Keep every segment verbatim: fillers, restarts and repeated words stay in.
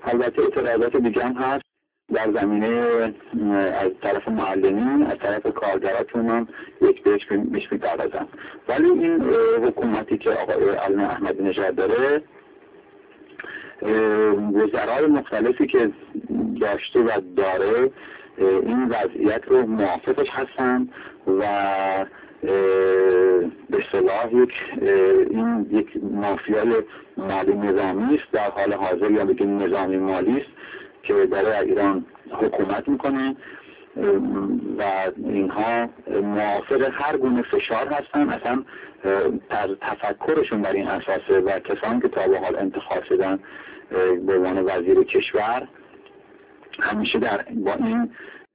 البته اعتراضات دیگه هم هست در زمینه از طرف معلمین، از طرف کارگراتون هم یک بهش میپردازن. ولی این حکومتی که آقای علي احمدی نژاد داره، وزرای مختلفی که داشته و داره این وضعیت رو موافقش هستن و به اصطلاح یک این یک مافیای مالی نظامی است در حال حاضر، یا بگیم نظامی مالی است که داره ایران حکومت میکنه و اینها موافق هر گونه فشار هستن. اصلا تفکرشون بر این اساسه و کسانی که تا به حال انتخاب شدن به عنوان وزیر کشور همیشه در با این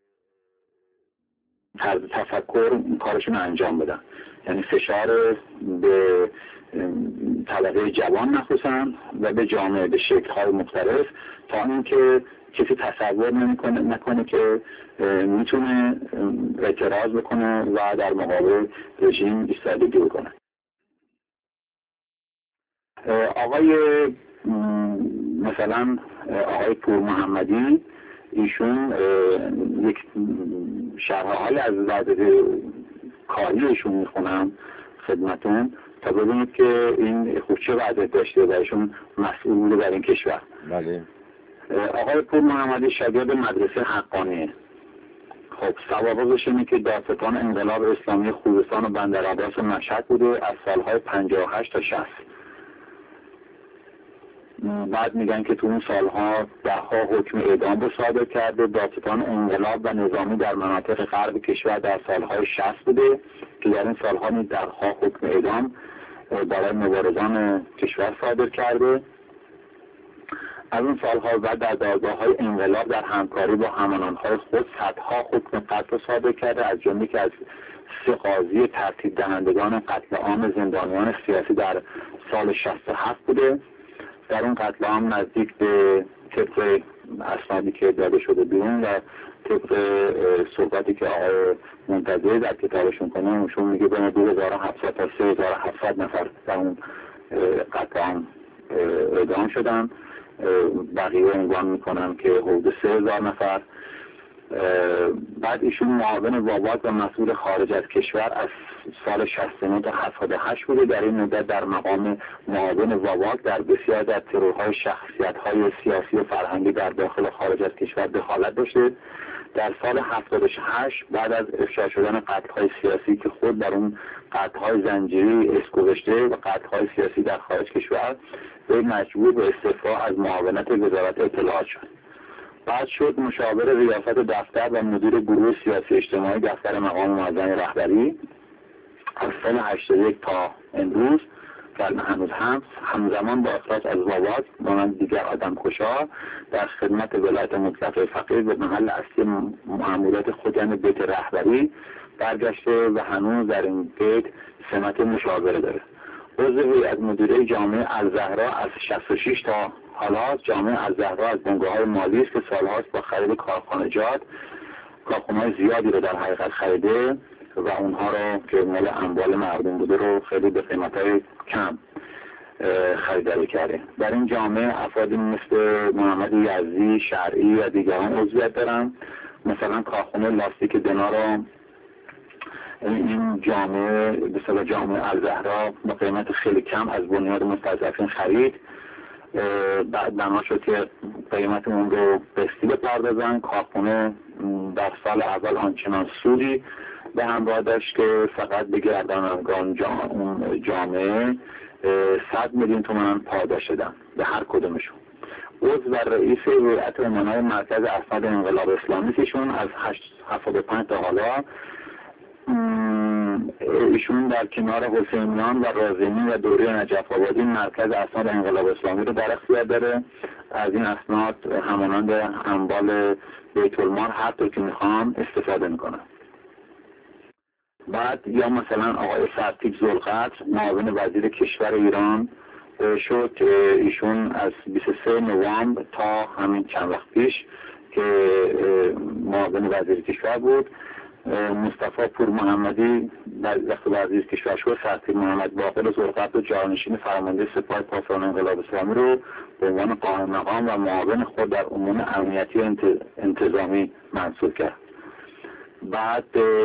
طرز تفکر کارشون انجام بدن، یعنی فشار به طبقه جوان مخصوصا و به جامعه به شکل‌های مختلف، تا اینکه کسی تصور نمیکنه نکنه که میتونه اعتراض بکنه و در مقابل رژیم ایستادگی بکنه. آقای مثلا آقای پور محمدی، ایشون یک شرح حال از وضع کاریشون میخونم خدمتون تا ببینید که این خوب چه وضع داشته و ایشون مسئول بوده در این کشور. بله. آقای پور محمدی شاگرد مدرسه حقانیه. خب سوابقش اینه که دادستان انقلاب اسلامی خوزستان و بندرعباس و مشهد بوده از سالهای پنجاه و هشت تا شصت. بعد میگن که تو اون سالها دهها حکم اعدام رو صادر کرده. دادستان انقلاب و نظامی در مناطق غرب کشور در سالهای شصت بوده که در این سالها دهها حکم اعدام برای مبارزان کشور صادر کرده. از اون سالها بعد در دادگاه‌های انقلاب در همکاری با همانانهای خود صدها حکم قتل صادر کرده، از جمله که از سه قاضی ترتیب دهندگان قتل عام زندانیان سیاسی در سال شصت و هفت بوده. در اون قتل عام نزدیک به طبق اسنادی که داده شده بیرون و طبق صحبتی که آقای منتظری در کتابشون کنه، اونشون میگه بین دو هزار و هفتصد تا سه هزار و هفتصد نفر در اون قتل عام اعدام شدن. بقیه عنوان میکنن که حدود سه هزار نفر. بعد ایشون معاون وابات و مسئول خارج از کشور از سال شصت و نه تا هفتاد و هشت بوده. در این مدت در مقام معاون وابات در بسیار از ترورهای شخصیت‌های سیاسی و فرهنگی در داخل و خارج از کشور دخالت داشته. در سال هفتاد و هشت بعد از افشا شدن قتل‌های سیاسی که خود در اون قتل‌های زنجیری اسم گذاشته و قتل‌های سیاسی در خارج کشور، به مجبور به استعفا از معاونت وزارت اطلاعات شد. بعد شد مشاور ریاست دفتر و مدیر گروه سیاسی اجتماعی دفتر مقام معظم رهبری. از سال هشتاد و یک تا امروز که هنوز هم همزمان با اخراج از وابات مانند دیگر آدمکشا در خدمت ولایت مطلقه فقیه به محل اصلی مأموریت خود، یعنی بیت رهبری برگشته و هنوز در این بیت سمت مشاوره داره. عضو هیئت مدیره جامعه الزهرا از شصت و شش تا حالا جامعه الزهرا از بنگاه‌های مالی است که سالهاست با خرید کارخانجات کارخانه‌های زیادی رو در حقیقت خریده و اونها رو که مال اموال مردم بوده رو خیلی به قیمت‌های کم خریداری کرده. در این جامعه افرادی مثل محمد یزدی، شرعی و دیگران عضویت دارن. مثلا کارخانه لاستیک دنا رو این جامعه به اصطلاح جامعه الزهرا با قیمت خیلی کم از بنیاد مستضعفین خرید. بعد بنا شد که قیمت اون رو قسطی بپردازن. کارخانه در سال اول آنچنان سودی به همراه داشت که فقط به گردانندگان اون جامعه صد میلیون تومان پاداش دادن به هر کدومشون. عضو و رئیس هیئت امنای مرکز اسناد انقلاب اسلامی ایشون از هفتاد و پنج تا حالا ایشون در کنار حسینیان و رازمی و دوره نجف آبادی مرکز اسناد انقلاب اسلامی رو در اختیار داره. از این اسناد همانند اموال بیت المال هر طور که میخوام استفاده میکنن. بعد یا مثلا آقای سرتیپ ذوالقدر معاون وزیر کشور ایران شد. ایشون از بیست و سوم نوامبر تا همین چند وقت پیش که معاون وزیر کشور بود مصطفی پور محمدی در وقت وزیر کشور شد، سرتیر محمد باقر ذوالقرد و جانشین فرمانده سپاه پاسداران انقلاب اسلامی رو به عنوان قائم مقام و معاون خود در امور امنیتی و انتظامی منصوب کرد. بعد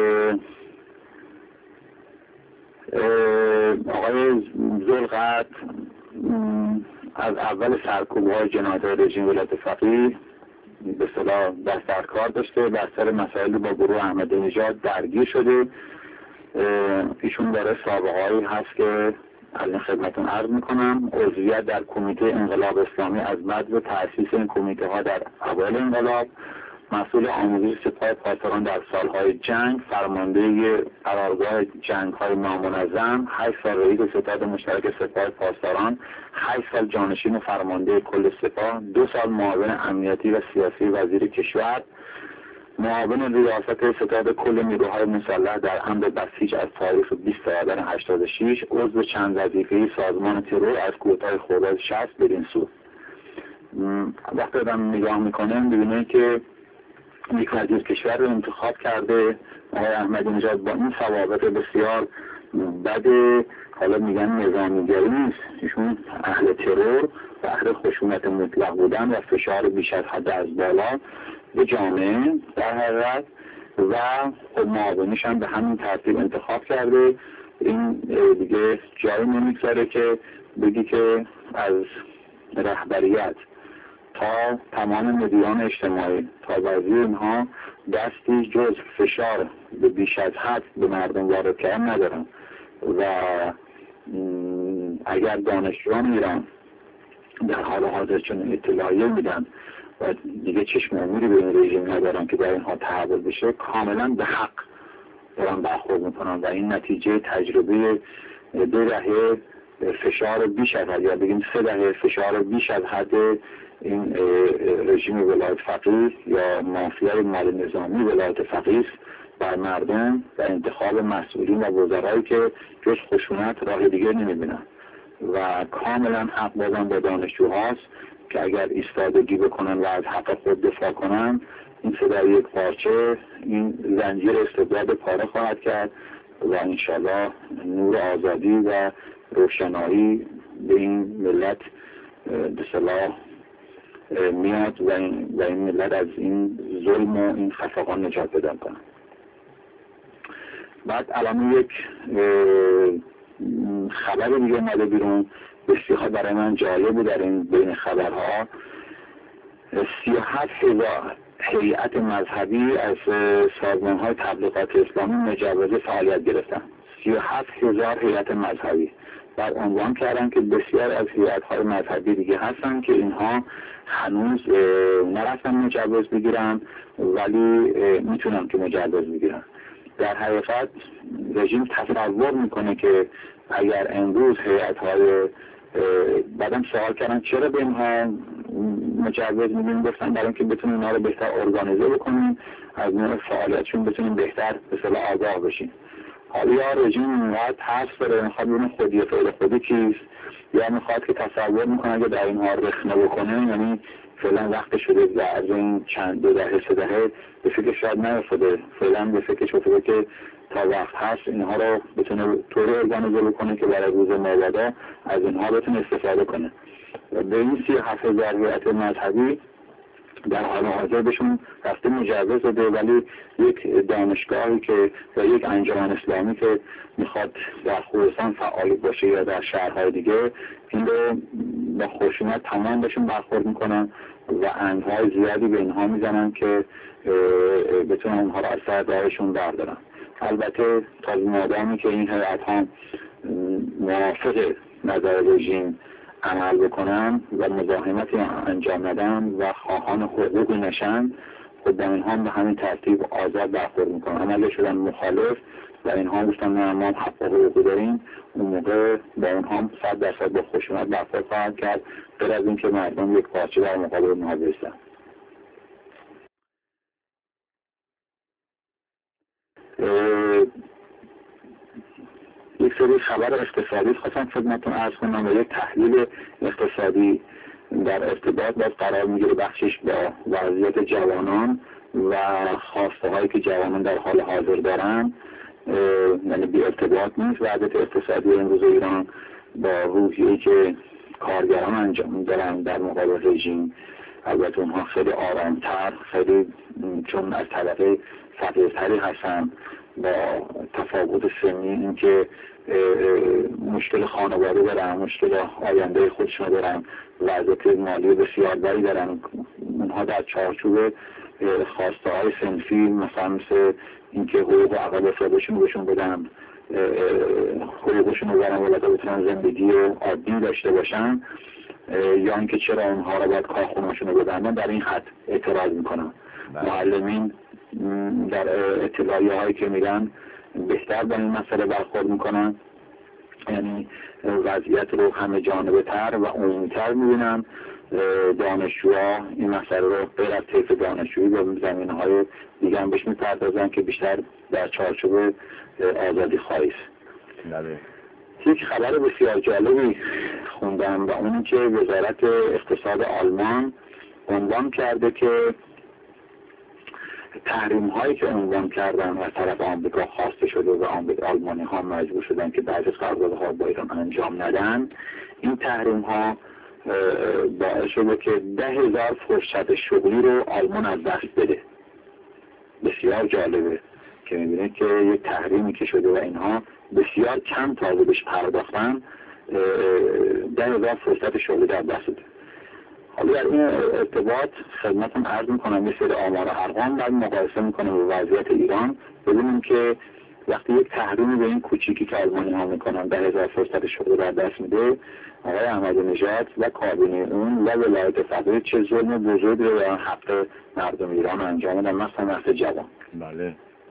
آقای ذوالقرد از اول سرکوب‌های جنایت‌های رژیم ولایت فقیه به اصطلاح دست در کار داشته و از سر مسائل با گروه احمدی نژاد درگیر شده. ایشون داره سابقه‌ای هست که از این خدمتون عرض میکنم. عضویت در کمیته انقلاب اسلامی از بعد تأسیس این کمیته ها در اوایل انقلاب، مسئول آموزش سپاه پاسداران در سالهای جنگ، فرمانده قرارگاه جنگ‌های نامنظم، هشت سال رئیس ستاد مشترک سپاه پاسداران، هشت سال جانشین و فرمانده کل سپاه، دو سال معاون امنیتی و سیاسی وزیر کشور، معاون ریاست ستاد کل نیروهای مسلح در امر بسیج از تاریخ بیست آذر هشتاد و شش، عضو چند وظیفه‌ای سازمان ترور از کوتاه خرداد شصت بدین سو. وقتی آدم نگاه میکنه میبینه که یک وزیر کشور رو انتخاب کرده آقای احمدی نژاد با این ضوابط بسیار بده. حالا میگن نظامیگری نیست، ایشون اهل ترور و اهل خشونت مطلق بودن و فشار بیش از حد از بالا به جامعه در حقیقت و خب معاونیش هم به همین ترتیب انتخاب کرده. این دیگه جایی نمیگذاره که بگی که از رهبریت تا تمام مدیران اجتماعی تا وزیر اینها دستی جز فشار به بیش از حد به مردم وارد کردن ندارن و اگر دانشجویان ایران در حال حاضر چون اطلاعیه میدن و دیگه چشم امیری به این رژیم ندارن که در اینها تحول بشه، کاملا به حق دارن برخورد میکنن و این نتیجه تجربه دو دهه فشار بیش از حد یا بگیم سه دهه فشار بیش از حد این رژیم ولایت فقیه یا مافیای مال نظامی ولایت فقیه بر مردم و انتخاب مسئولین و وزرایی که جز خشونت راه دیگه نمیبینن و کاملا حق بازم به دانشجوهاست که اگر ایستادگی بکنن و از حق خود دفاع کنن، این صدای یک پارچه این زنجیر استبداد پاره خواهد کرد و انشالله نور آزادی و روشنایی به این ملت به صلاح میاد و این, و این ملت از این ظلم و این خفقان نجات پیدا کنه. بعد الان یک خبر دیگه اومده بیرون بسیار برای من جالب بود. در این بین خبرها سی و هفت هزار هیئت مذهبی از سازمان های تبلیغات اسلامی مجوز فعالیت گرفتن. سی و هفت هزار هیئت مذهبی بر عنوان کردن که بسیار از هیئت های مذهبی دیگه هستن که اینها هنوز نرفتن مجوز بگیرن ولی میتونن که مجوز بگیرن. در حقیقت رژیم تصور میکنه که اگر امروز هیئت های بعدم سوال کردن چرا به اینها مجوز میدیم، گفتن برای اینکه بتونیم اینا رو بهتر ارگانیزه بکنیم، از نوع فعالیتشون بتونیم بهتر به اصطلاح آگاه بشیم. حالا یا رژیم اینقدر ترس داره میخواد ببینه خودی فعل خودی کیست، یا میخواد که تصور میکنه اگه در اینها رخنه بکنه، یعنی فعلا وقت شده در این چند دو دهه سه دهه به فکر شاید نیفتاده، فعلا به فکرش افتاده که تا وقت هست اینها رو بتونه طوری ارگانیزه بکنه که برای روز مبادا از اینها بتونه استفاده کنه. به این سی هفت هزار هیئت مذهبی در حال حاضر بهشون رفته مجوز داده، ولی یک دانشگاهی که یا یک انجمن اسلامی که میخواد در خراسان فعال باشه یا در شهرهای دیگه این رو با خشونت تمام بهشون برخورد میکنن و اندهای زیادی به اینها میزنن که بتونن اونها رو از سر راهشون بردارن. البته تا مادامی که این هیئت ها موافق نظر رژیم عمل بکنن و مزاحمتی انجام ندن و خواهان حقوقی نشن، خود با اینها به همین ترتیب آزاد برخورد میکنن. عمل شدن مخالف و اینها گفتن نه ما حق و حقوقی داریم، اون موقع با اونها صد درصد با خشونت برخورد خواهند کرد، غیر از اینکه مردم یک پارچه در مقابل اونها بایستن. یک سری خبر اقتصادی خواستم خدمتتون عرض کنم و یک تحلیل اقتصادی در ارتباط باز قرار میگیره بخشش با وضعیت جوانان و خواسته هایی که جوانان در حال حاضر دارن یعنی بی ارتباط نیست وضعیت اقتصادی امروز ایران با روحیه‌ای که کارگران انجام دارن در مقابل رژیم. البته اونها خیلی آرامتر، خیلی چون از طبقه فقیرتری هستن، با تفاوت سنی، اینکه مشکل خانواده دارن، مشکل آینده خودشون دارن، وضعیت مالی بسیار بدی دارن، اونها در چارچوب خواسته های صنفی مثلا مثل اینکه حقوق عقب افتادهشون بهشون بدن، حقوقشون رو برن ولکه بتونن زندگی عادی داشته باشن، یا اینکه چرا اونها رو باید کارخونه‌شون رو بدن، در این حد اعتراض میکنن. معلمین در اطلاعیه هایی که میگن بهتر با این مسئله برخورد میکنن، یعنی وضعیت رو همه جانبه تر و عمومی‌تر میبینن. دانشجوها این مسئله رو غیر از طیف دانشجویی به زمینه‌های دیگه هم بهش میپردازن که بیشتر در چارچوب آزادی خواهی است. یک خبر بسیار جالبی خوندم و اون که وزارت اقتصاد آلمان عنوان کرده که تحریم هایی که عنوان کردن از طرف آمریکا خواسته شده و آلمانی ها مجبور شدن که بعضی قراردادها با ایران انجام ندن، این تحریم ها باعث شده که ده هزار فرصت شغلی رو آلمان از دست بده. بسیار جالبه که میبینید که یک تحریمی که شده و اینها بسیار کم تازه بهش پرداختن، ده هزار فرصت شغلی در دست بده. حالا در این ارتباط خدمتتون عرض میکنم یه سری آمار و ارقام بعد مقایسه میکنم با وضعیت ایران، ببینیم که وقتی یک تحریمی به این کوچیکی که آلمانی ها میکنن ده هزار فرصت شغل در دست میده، آقای احمدی نژاد و کابینه اون و ولایت فقیه چه ظلم بزرگی رو در حق مردم ایران انجام دادن، مثلا نسل جوان. بله.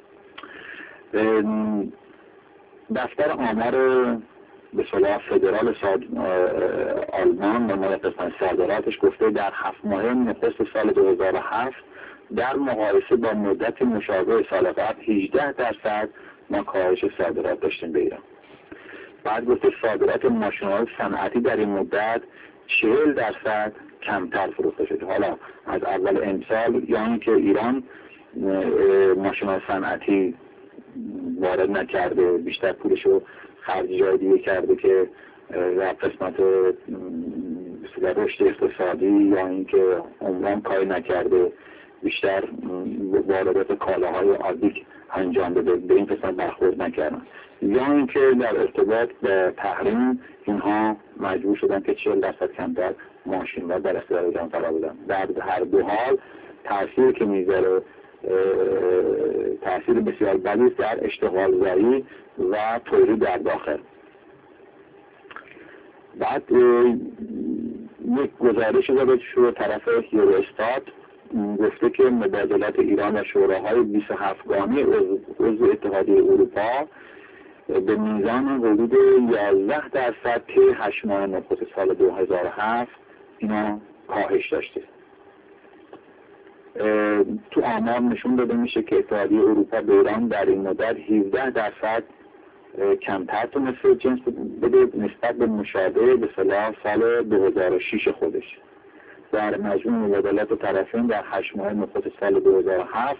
دفتر آمار به صلاح فدرال ساد آلمان و مورد قسمت صادراتش گفته در هفت ماه نخست سال دو هزار و هفت در مقایسه با مدت مشابه سال قبل هجده درصد ما کاهش صادرات داشتیم به ایران. بعد گفته صادرات ماشین‌های صنعتی در این مدت چهل درصد کمتر فروخته شده. حالا از اول امسال یعنی که ایران ماشین‌های صنعتی وارد نکرده، بیشتر پولشو خرج جای دیگه کرده که در قسمت رشد اقتصادی یا اینکه عمران کاری نکرده، بیشتر واردات کالاهای عادی انجام بده، به این قسمت برخورد نکردن، یا اینکه در ارتباط به تحریم اینها مجبور شدن که چهل درصد کمتر ماشین و در اختیار ایران قرار بدن. در هر دو حال تاثیر که میذاره تاثیر بسیار بدی در اشتغال زایی و تولید در داخل. بعد یک گزارش داده شده طرف یوروستات گفته که مبادلات ایران و شوراهای بیست و هفت گانه عضو اتحادیه اروپا به میزان حدود یازده درصد طی هشت ماه نخست سال دو هزار و هفت اینا کاهش داشته. تو آمار نشون داده میشه که اتحادیه اروپا به ایران در این مدت هفده درصد کمتر تونست جنس بده نسبت به مشابه به صلاح سال دو هزار و شش خودش. در مجموع مبادلات طرفین در هشت ماه نخست سال دو هزار و هفت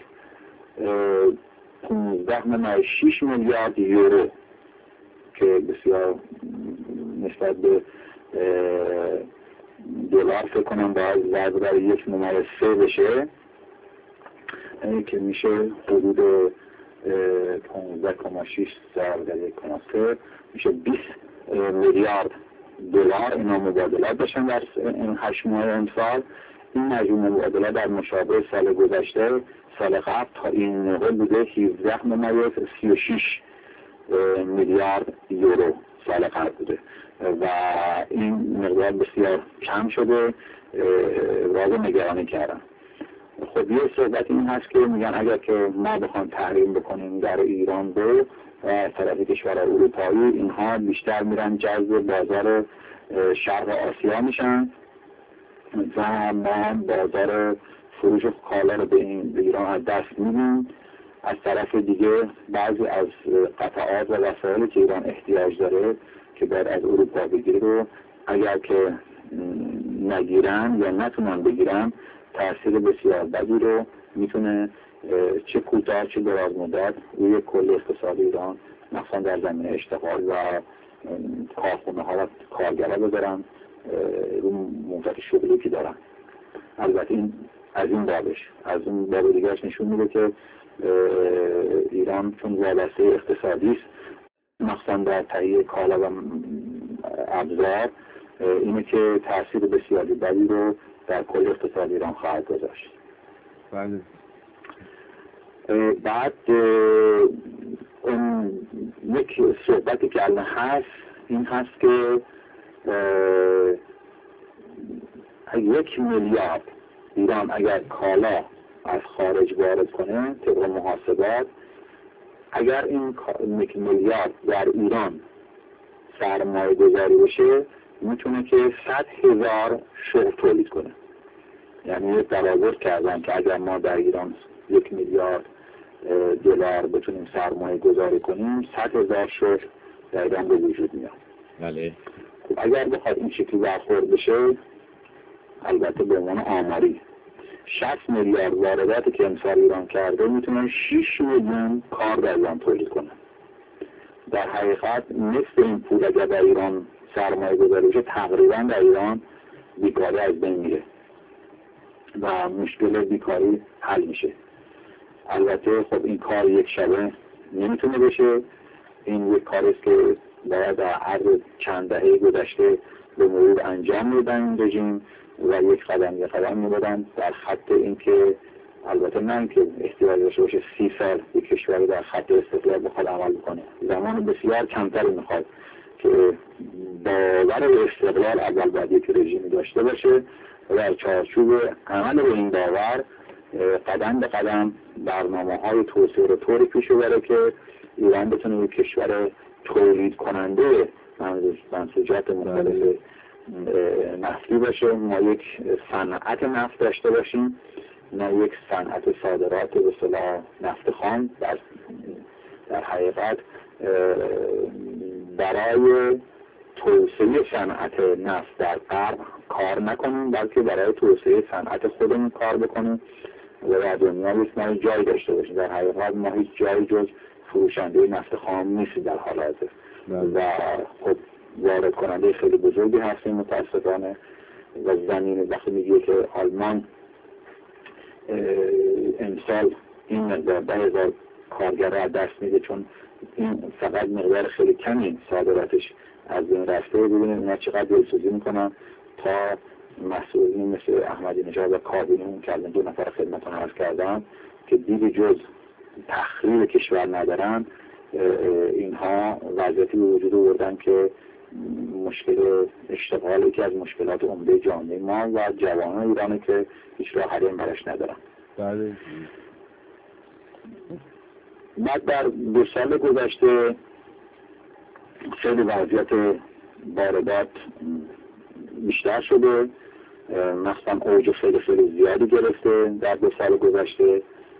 پانزده و شش میلیارد یورو که بسیار نسبت به دلار فکر کنم باید ضرب در یک ممیز سه بشه، که میشه حدود پانزده و شش ضرب در یک و سه میشه بیست میلیارد دلار اینا مبادلات داشتن در این هشت ماه امسال. این مجموع مبادلات در مشابه سال گذشته سال قبل تا این موقع بوده هفده و سی و شش میلیارد یورو سال قبل بوده و این مقدار بسیار کم شده، واقع نگرانی کردن. خب یه صحبت این هست که میگن اگر که ما بخوام تحریم بکنیم در ایران به طرف کشور اروپایی، اینها بیشتر میرن جذب بازار شرق آسیا میشن و ما بازار فروش کالا رو به ایران از دست میدیم. از طرف دیگه بعضی از قطعات و وسایلی که ایران احتیاج داره که باید از اروپا بگیره رو اگر که نگیرن یا نتونن بگیرن تأثیر بسیار بدی رو میتونه چه کوتاه چه دراز مدت روی کل اقتصاد ایران مثلا در زمینه اشتغال و کارخونه ها و کارگرها بذارن رو موقعیت شغلی که دارن. البته این از این بابش از اون باب دیگرش نشون میده که ایران چون وابسته اقتصادی است مثلا در تهیه کالا و ابزار اینه که تاثیر بسیاری بدی رو در کل اقتصاد ایران خواهد گذاشت. بله. بعد اون یک صحبتی که الان هست این هست که یک میلیارد ایران اگر کالا از خارج وارد کنه طبق محاسبات، اگر این یک میلیارد در ایران سرمایه گذاری بشه میتونه که صد هزار شغل تولید کنه. یعنی تبادر کردن که اگر ما در ایران یک میلیارد دلار بتونیم سرمایه گذاری کنیم صد هزار شغل در ایران به وجود میاد. بله. خب اگر بخواد این شکلی برخورد بشه، البته به عنوان آماری شصت میلیارد وارداتی که امسال ایران کرده میتونه شش میلیون کار در ایران تولید کنه. در حقیقت نصف این پول اگر در ایران سرمایه گذاری بشه تقریبا در ایران بیکاری از بین میره و مشکل بیکاری حل میشه. البته خب این کار یک شبه نمیتونه بشه، این یک کاری است که باید در عرض چند دهه گذشته به مرور انجام میدن این رژیم و یک قدم یک قدم میدادن در خط این که البته نه اینکه احتیاج داشته باشه سی سال یک کشوری در خط استقلال بخواد عمل بکنه، زمان بسیار کمتری میخواد که باور به استقلال اول باید یک رژیمی داشته باشه و در چارچوب عمل به این باور قدم به قدم برنامه های توسعه رو طوری پیش ببره که ایران بتونه یک کشور تولید کننده منسوجات مختلف نفتی باشه، ما یک صنعت نفت داشته باشیم، نه یک صنعت صادرات به اصطلاح نفت خام. در در حقیقت برای توسعه صنعت نفت در غرب کار نکنیم بلکه برای توسعه صنعت خودمون کار بکنیم و در دنیا نیست ما جای داشته باشیم. در حقیقت ما هیچ جایی جز فروشنده نفت خام نیست در حال حاضر و خب وارد کننده خیلی بزرگی هستیم متاسفانه و زمین وقتی میگه که آلمان امسال این مقدار ده هزار کارگر را دست میده چون این فقط مقدار خیلی کمی صادراتش از این رفته، ببینید اینا چقدر دلسوزی میکنن تا مسئولین مثل احمدی نژاد و کابینه که الان دو نفر خدمتتون عرض کردم که دید جز تخریب کشور ندارن، اینها وضعیتی به وجود آوردن که مشکل اشتغال یکی از مشکلات عمده جامعه ما و جوانان ایرانه که هیچ راه حلی براش ندارن. بله. بعد در دو سال گذشته خیلی وضعیت واردات بیشتر شده، مثلا اوج خیلی خیلی زیادی گرفته در دو سال گذشته.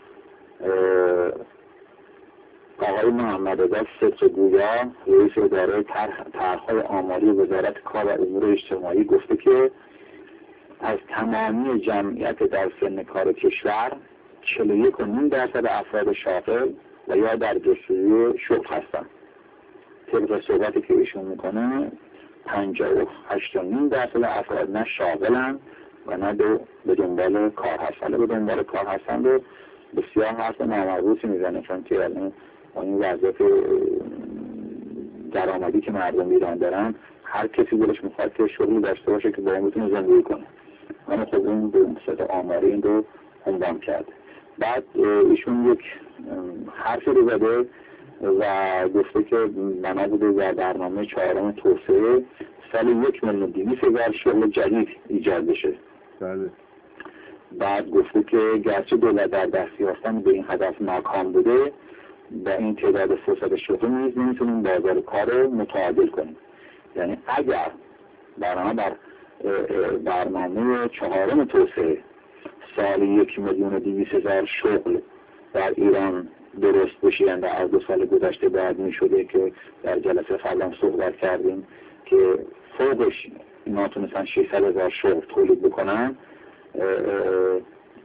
آقای محمد رضا صدق‌گویا رئیس اداره طرح‌های آماری وزارت کار و امور اجتماعی گفته که از تمامی جمعیت در سن کار کشور چهل و یک و نیم درصد افراد شاغل و یا در جستجوی شغل هستند. طبق صحبتی که ایشون میکنه پنجاه و هشت و نیم درصد افراد نه شاغلن و نه به دنبال کار هستند. به دنبال کار هستند و بسیار حرف نامربوطی میزنه چون که یعنی این وضعیت درآمدی که مردم ایران دارن هر کسی دلش میخواد که شغلی داشته باشه که با اون بتونه زندگی کنه، اما خب این به صورت آماری این رو عنوان کرده. بعد ایشون یک حرفی رو زده و گفته که بنا بوده در برنامه چهارم توسعه سال یک میلیون دویست هزار شغل جدید ایجاد بشه. بله. بعد گفته که گرچه دولت در دست یافتن به این هدف ناکام بوده با این تعداد فرصت شغل نیز نمیتونیم بازار کار رو متعادل کنیم. یعنی اگر برنامه بر برنامه چهارم توسعه سال یک میلیون دویست هزار شغل در ایران درست بشه، یعنی از دو سال گذشته باید میشده که در جلسه قبلا صحبت کردیم که فوقش اینا تونستن ششصد هزار شغل تولید بکنن،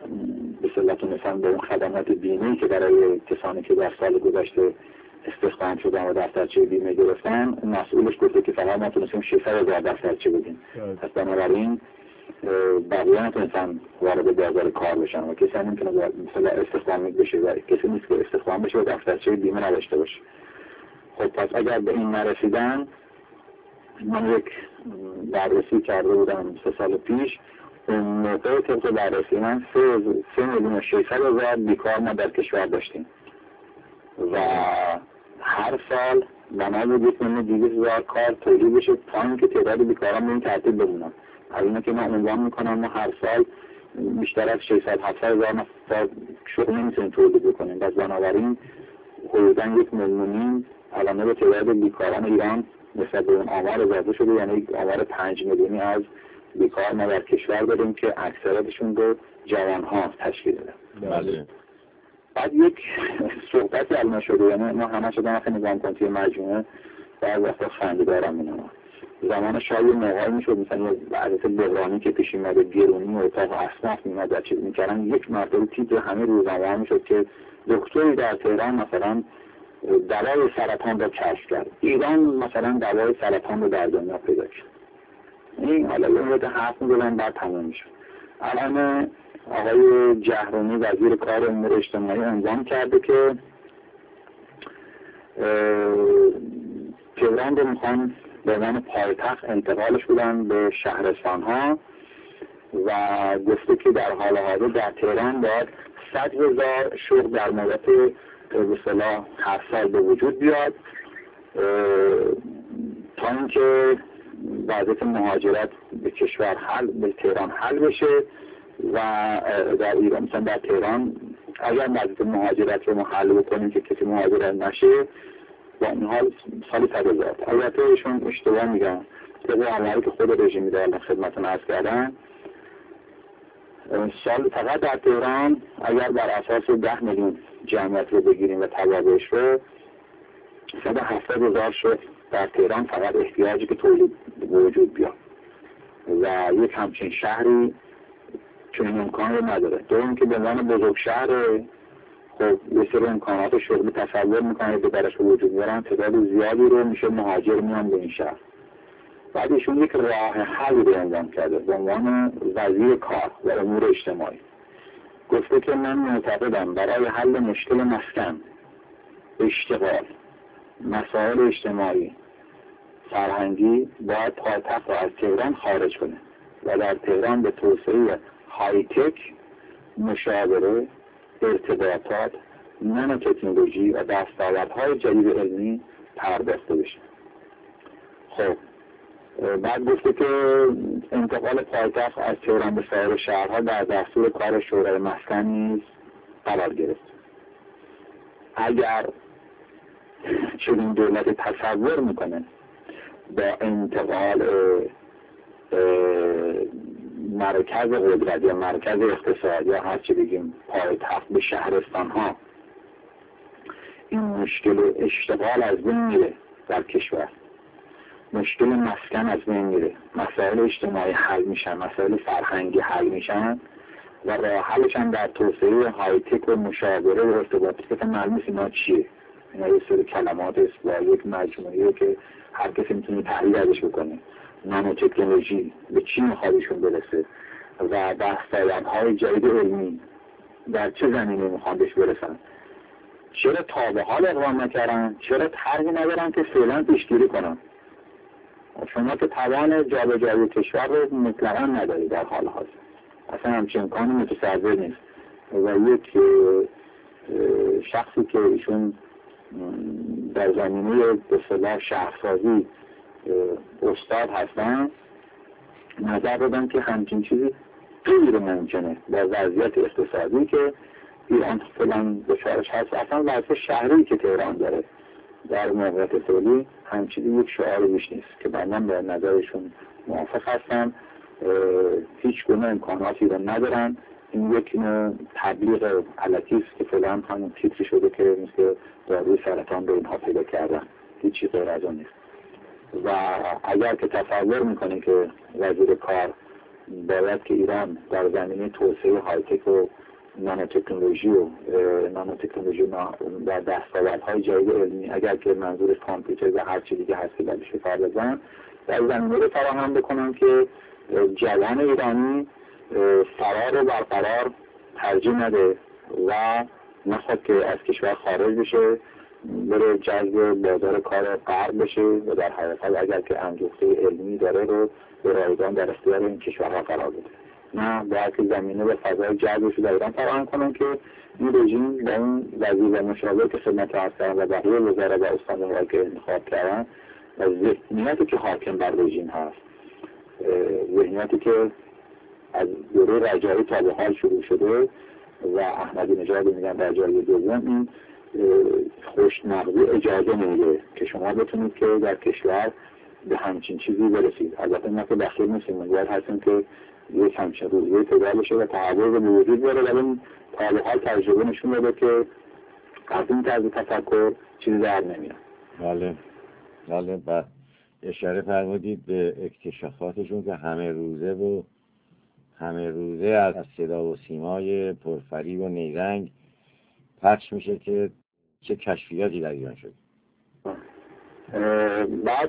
به صورت مثلا به اون خدمات بیمه‌ای که برای کسانی که در سال گذشته استخدام شدن و دفترچه بیمه گرفتن، مسئولش گفته که فقط ما تونستیم ششصد هزار دفترچه بدیم. پس بنابراین بقیه نتونستن وارد بازار کار بشن و کسی هم نمیتونه مثلا استخدام بشه و کسی نیست که استخدام بشه و دفترچه بیمه نداشته باشه. خب پس اگر به این نرسیدن، من یک بررسی کرده بودم سه سال پیش، اون موقع طبق بررسی من سه میلیون و ششصد هزار بیکار ما در کشور داشتیم و هر سال بنا بود یک میلیون و دویست هزار کار تولید بشه تا اینکه تعداد بیکاران به این ترتیب بمونن. از اینه که من عنوان میکنم ما هر سال بیشتر از ششصد هفتصد هزار نفر شغل نمیتونیم تولید بکنیم. پس بنابراین حدوداً یک میلیون علامه به تعداد بیکاران ایران نسبت به اون آمار اضافه شده، یعنی آمار پنج میلیونی از بیکار ما در کشور داریم که اکثرتشون رو جوان ها تشکیل دادن. بله. بعد یک صحبتی علمه شده، یعنی ما همه شدن وقتی نظام کن توی مجموعه بعد وقتا خنده دارم می‌نما زمان شاید موقعی میشد مثلا یه وضعیت بحرانی که پیش اومده، گرونی و اتاق اصناف می‌اومد و چیز می‌کردن، یک مرتبه تیتر همه روزنامه‌ها میشد که دکتری در تهران مثلا دوای سرطان را کشف کرد، ایران مثلا دوای سرطان رو در دنیا پیدا کرد. این حالا یه مورد حرف می‌زدن بعد تموم میشد. الان آقای جهرمی وزیر کار امور اجتماعی عنوان کرده که تهران رو میخوان به عنوان پایتخت انتقالش بدن به شهرستان ها و گفته که در حال حاضر در تهران باید صد هزار شغل در مدت به اصطلاح هر سال به وجود بیاد تا اینکه وضعیت مهاجرت به کشور حل به تهران حل بشه و در ایران مثلا در تهران اگر وضعیت مهاجرت رو حل بکنیم که کسی مهاجرت نشه با این حال سالی صد هزار. البته ایشون اشتباه میگن، طبق آماری که خود رژیم دارن خدمتتون عرض کردن، سال فقط در تهران اگر بر اساس ده میلیون جمعیت رو بگیریم و توابعش رو صد و هفتاد هزار شد در تهران فقط احتیاجی که تولید وجود بیاد و یک همچین شهری چون امکان رو نداره. دوم که به عنوان بزرگ شهر خب یه سری امکانات شغلی تصور میکنه به درش وجود میارن، تعداد زیادی رو میشه مهاجر میان به این شهر. بعد ایشون یک راه حل رو عنوان کرده به عنوان وزیر کار و امور اجتماعی. گفته که من معتقدم برای حل مشکل مسکن، اشتغال، مسائل اجتماعی، فرهنگی باید پایتخت رو از تهران خارج کنه و در تهران به توسعه های تک، مشاوره، ارتباطات، نانو تکنولوژی و دستاوردهای جدید علمی پرداخته بشه. خب بعد گفته که انتقال پایتخت از تهران به سایر شهرها در دستور کار شورای مسکن نیز قرار گرفت. اگر چنین دولت تصور میکنه با انتقال مرکز قدرت یا مرکز اقتصاد یا هر چی بگیم پایتخت به شهرستان ها این مشکل اشتغال از بین میره در کشور، مشکل مسکن از بین میره، مسائل اجتماعی حل میشن، مسائل فرهنگی حل میشن و راه حلش هم در توسعه های تک و مشاوره و ارتباطی که معلوم نیست اینا چیه. اینا یه سری کلمات است با یک مجموعه که هر کسی میتونه تحلیل ازش بکنه. نانو تکنولوژی به چی میخوادشون برسه و دستاوردهای جدید علمی در چه زمینه میخوان بهش برسن، چرا تا به حال اقدام نکردن، چرا طرحی ندارن که فعلا پیشگیری کنن. شما که توان جابجایی کشور رو مطلقا نداری در حال حاضر، اصلا همچین امکانی متصور نیست و یک شخصی که ایشون در زمینه به اصطلاح شهرسازی استاد هستن نظر دادن که همچین چیزی غیر ممکنه با وضعیت اقتصادی که ایران فعلا دچارش هست، اصلا وضعیت شهری که تهران داره در موقعیت فعلی همچین یک شعار بیش نیست که من به نظرشون موافق هستم. هیچ گونه امکاناتی رو ندارن. این یک تبلیغ علکی است که فعلا همون تیتری شده که مثل داروی سرطان رو اینها پیدا کردن، هیچی غیر از اون نیست. و اگر که تصور میکنه که وزیر کار باید که ایران در زمینه توسعه هایتک و نانوتکنولوژی و نانوتکنولوژی در دستاوردهای جدید علمی، اگر که منظور کامپیوتر و هر چیزی که هستی بهش بپردازن، در زمینه رو فراهم بکنن که جوان ایرانی فرار رو برقرار ترجیح نده و نخواد که از کشور خارج بشه، بره جذب بازار کار غرب بشه و در حقیقت اگر که اندوخته علمی داره رو به رایگان در اختیار این کشورها قرار بده. نه باید که زمینه به فضای جذبش رو در ایران فراهم کنن که این رژیم با این وزیر مشاور که خدمت عرض کردن و بقیه وزرا و استاندارهایی که انتخاب کردن و ذهنیتی که حاکم بر رژیم هست، ذهنیتی که از دوره رجایی تا به حال شروع شده و احمدی نژاد میگن رجایی دوم، این خوشنقضی اجازه نمیده که شما بتونید که در کشور به همچین چیزی برسید. البته ما که دخیل نیستیم، امیدوار هستیم که یک همچین روزیه پیدا بشه و تحول به وجود بیاره، ولی تا به حال تجربه نشون داده که از این طرز تفکر چیزی در نمیاد. بله بله بعد اشاره فرمودید به اکتشافاتشون که همه روزه و همه روزه از صدا و سیمای پرفریب و نیرنگ پخش میشه که چه کشفیاتی در ایران شد. بعد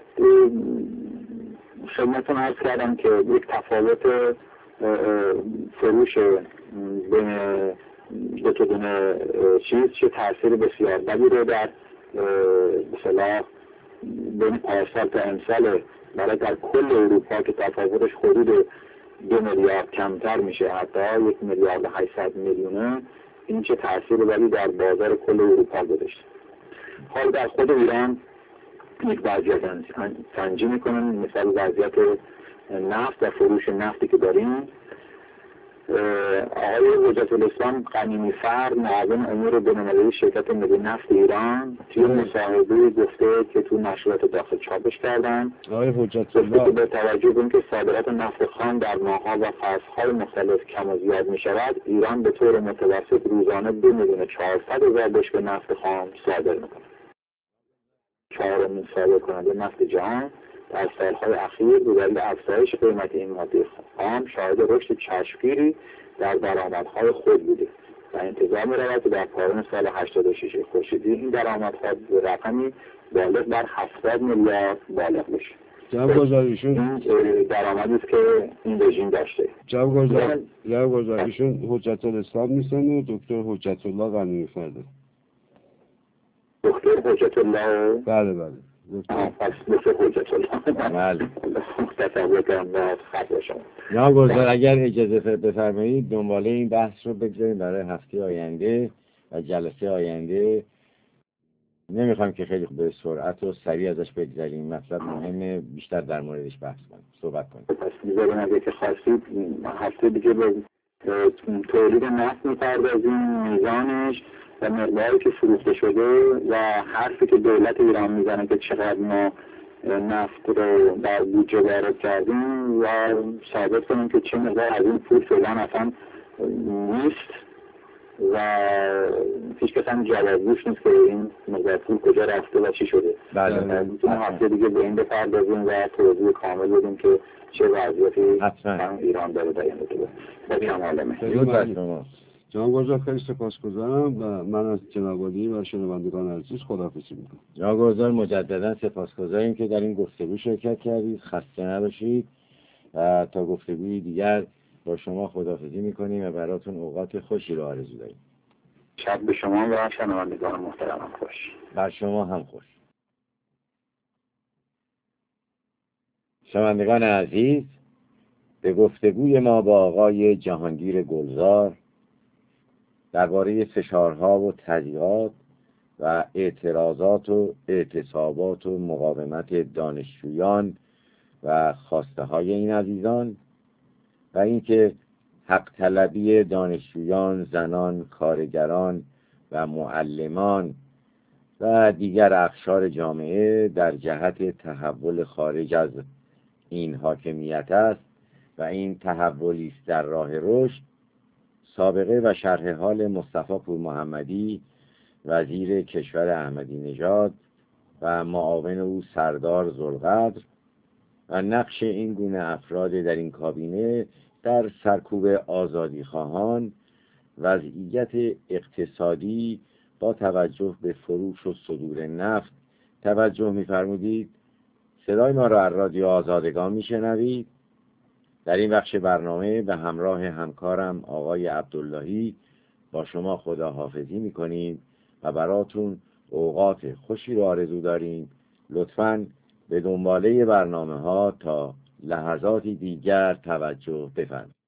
خدمتتون عرض کردم که یک تفاوت فروش بین دو تا دونه چیز چه تاثیر بسیار بدی رو در مثلا بین پارسال تا امسال برای در کل اروپا که تفاوتش حدود دو میلیارد کمتر میشه، حتی یک میلیارد و هشتصد میلیونه، این چه تأثیر ولی در بازار کل اروپا گذاشته. حال در خود ایران یک وضعیت سنجی میکنن، مثال وضعیت نفت و فروش نفتی که داریم. آقای حجت الاسلام غنیمی فرد معاون امور بین‌المللی شرکت ملی نفت ایران توی مصاحبه‌ای گفته که تو نشریات داخل چاپش کردن، آقای حجت الله با توجه به اینکه صادرات نفت خام در ماه‌ها و فصل‌های مختلف کم و زیاد می‌شود، ایران به طور متوسط روزانه دو میلیون و چهارصد هزار بشکه نفت خام صادر می‌کند. چهارمین صادر کننده نفت جهان در سالهای اخیر به دلیل افزایش قیمت این ماده خام شاهد رشد چشمگیری در درآمدهای خود بوده و انتظار می‌رود که در پایان سال هشتاد و شش خورشیدی این درآمدها به رقمی بالغ بر هفتاد میلیارد بالغ بشه. جناب گذاریشون این درآمدی است که این رژیم داشته. جناب گذار جناب گذاریشون حجت الاسلام نیستن و دکتر حجت الله غنیمی فرده. دکتر حجت الله بله بله پس مثل حجت الله بله تصور کنم باید خط باشم. یا گذار اگر اجازه بفرمایید دنباله این بحث رو بگذاریم برای هفته آینده و جلسه آینده. نمیخوام که خیلی به سرعت و سریع ازش بگذاریم، مطلب مهمه، بیشتر در موردش بحث کنیم، صحبت کنیم. پس میذاریم اگه که خواستید هفته دیگه به تولید نفت میپردازیم، میزانش و مقداری که فروخته شده و حرفی که دولت ایران میزنه که چقدر ما نفت رو در بودجه وارد کردیم و ثابت کنیم که چه مقدار از این پول فعلا اصلا نیست و هیچ کس هم جوابگوش نیست که این مقدار پول کجا رفته و چی شده. بله میتونیم هفته دیگه به این بپردازیم و توضیح کامل بدیم که چه وضعیتی ایران داره در این رابطه با کمال مهر. جناب گذار خیلی سپاسگزارم و من از جناب عالی و شنوندگان عزیز خداحافظی میکنم. جناب گذار مجددا سپاسگزاریم که در این گفتگو شرکت کردید. خسته نباشید و تا گفتگوی دیگر با شما خداحافظی میکنیم و براتون اوقات خوشی رو آرزو داریم. شب به شما و شنوندگان محترمم خوش. بر شما هم خوش. شنوندگان عزیز، به گفتگوی ما با آقای جهانگیر گلزار درباره فشارها و تضییقات و اعتراضات و اعتصابات و مقاومت دانشجویان و خواسته های این عزیزان و اینکه حق طلبی دانشجویان، زنان، کارگران و معلمان و دیگر اقشار جامعه در جهت تحول خارج از این حاکمیت است و این تحولی است در راه رشد. سابقه و شرح حال مصطفی پور محمدی وزیر کشور احمدی نژاد و معاون او سردار ذوالقدر و نقش این گونه افراد در این کابینه در سرکوب آزادی خواهان، وضعیت اقتصادی با توجه به فروش و صدور نفت توجه می‌فرمودید. صدای ما را از رادیو آزادگان میشنوید. در این بخش برنامه به همراه همکارم آقای عبداللهی با شما خداحافظی میکنیم و براتون اوقات خوشی رو آرزو داریم. لطفاً به دنباله برنامه ها تا لحظاتی دیگر توجه بفرمایید.